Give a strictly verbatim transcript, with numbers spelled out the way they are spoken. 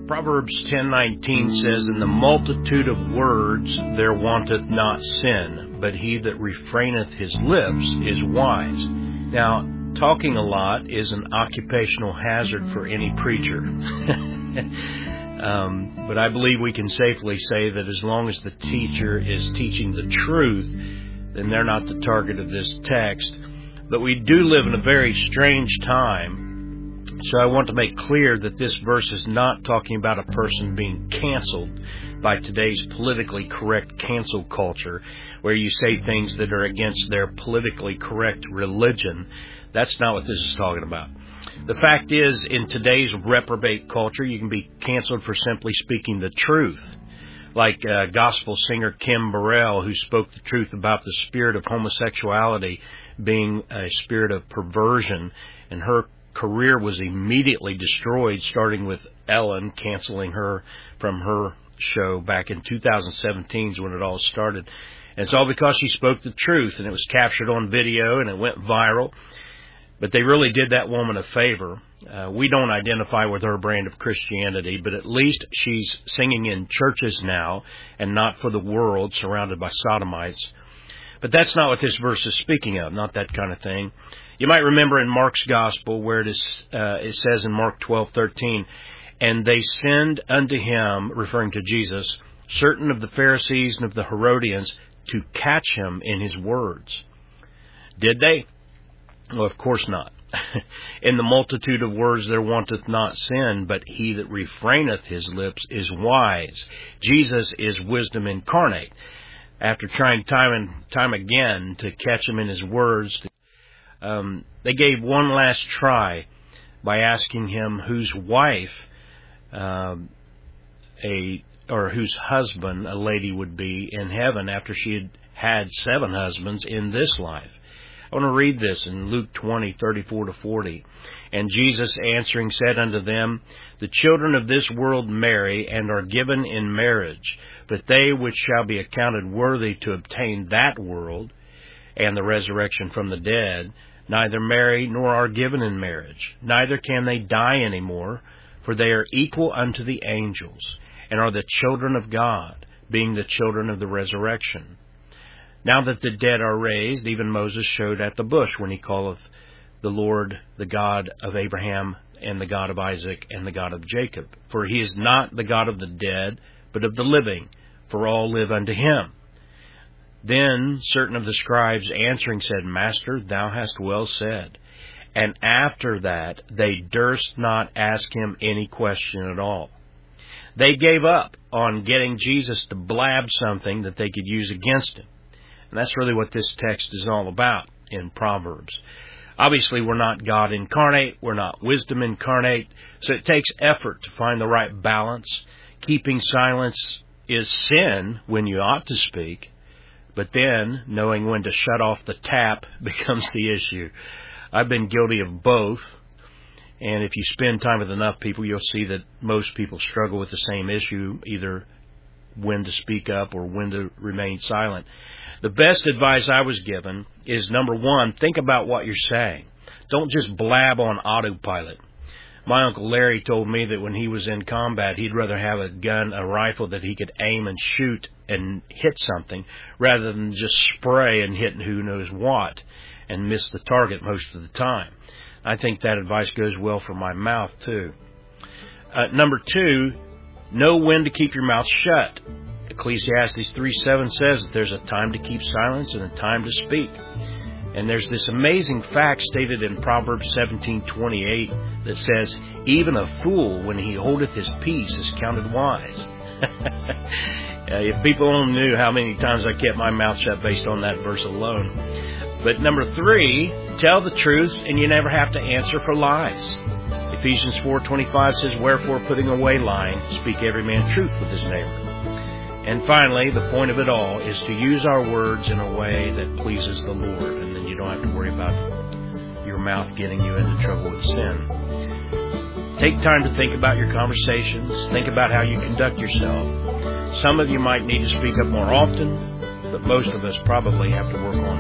Proverbs ten nineteen says, "In the multitude of words there wanteth not sin, but he that refraineth his lips is wise." Now, talking a lot is an occupational hazard for any preacher. um, but I believe we can safely say that as long as the teacher is teaching the truth, then they're not the target of this text. But we do live in a very strange time. So I want to make clear that this verse is not talking about a person being canceled by today's politically correct cancel culture, where you say things that are against their politically correct religion. That's not what this is talking about. The fact is, in today's reprobate culture, you can be canceled for simply speaking the truth. Like uh, gospel singer Kim Burrell, who spoke the truth about the spirit of homosexuality being a spirit of perversion, and her career was immediately destroyed, starting with Ellen canceling her from her show back in two thousand seventeen is when it all started. And it's all because she spoke the truth, and it was captured on video, and it went viral. But they really did that woman a favor. Uh, we don't identify with her brand of Christianity, but at least she's singing in churches now and not for the world, surrounded by sodomites. But that's not what this verse is speaking of, not that kind of thing. You might remember in Mark's Gospel where it, is, uh, it says in Mark twelve thirteen, "And they send unto him," referring to Jesus, "certain of the Pharisees and of the Herodians to catch him in his words." Did they? Well, of course not. "In the multitude of words there wanteth not sin, but he that refraineth his lips is wise." Jesus is wisdom incarnate. After trying time and time again to catch him in his words, um, they gave one last try by asking him whose wife um, a or whose husband a lady would be in heaven after she had had seven husbands in this life. I want to read this in Luke twenty, thirty-four to forty. "And Jesus answering said unto them, The children of this world marry, and are given in marriage. But they which shall be accounted worthy to obtain that world, and the resurrection from the dead, neither marry nor are given in marriage. Neither can they die any more, for they are equal unto the angels, and are the children of God, being the children of the resurrection. Now that the dead are raised, even Moses showed at the bush when he calleth the Lord the God of Abraham, and the God of Isaac, and the God of Jacob. For he is not the God of the dead, but of the living, for all live unto him. Then certain of the scribes answering said, Master, thou hast well said. And after that they durst not ask him any question at all. They gave up on getting Jesus to blab something that they could use against him. And that's really what this text is all about in Proverbs. Obviously, we're not God incarnate. We're not wisdom incarnate. So it takes effort to find the right balance. Keeping silence is sin when you ought to speak. But then, knowing when to shut off the tap becomes the issue. I've been guilty of both. And if you spend time with enough people, you'll see that most people struggle with the same issue, either when to speak up or when to remain silent. The best advice I was given is, number one, think about what you're saying. Don't just blab on autopilot. My Uncle Larry told me that when he was in combat, he'd rather have a gun, a rifle that he could aim and shoot and hit something, rather than just spray and hit who knows what and miss the target most of the time. I think that advice goes well for my mouth, too. Uh, number two, know when to keep your mouth shut. Ecclesiastes three seven says that there's a time to keep silence and a time to speak. And there's this amazing fact stated in Proverbs seventeen twenty-eight that says, even a fool, when he holdeth his peace, is counted wise. uh, if people only knew how many times I kept my mouth shut based on that verse alone. But number three, tell the truth, and you never have to answer for lies. Ephesians four twenty-five says, wherefore, putting away lying, speak every man truth with his neighbor. And finally, the point of it all is to use our words in a way that pleases the Lord, and then you don't have to worry about your mouth getting you into trouble with sin. Take time to think about your conversations. Think about how you conduct yourself. Some of you might need to speak up more often, but most of us probably have to work on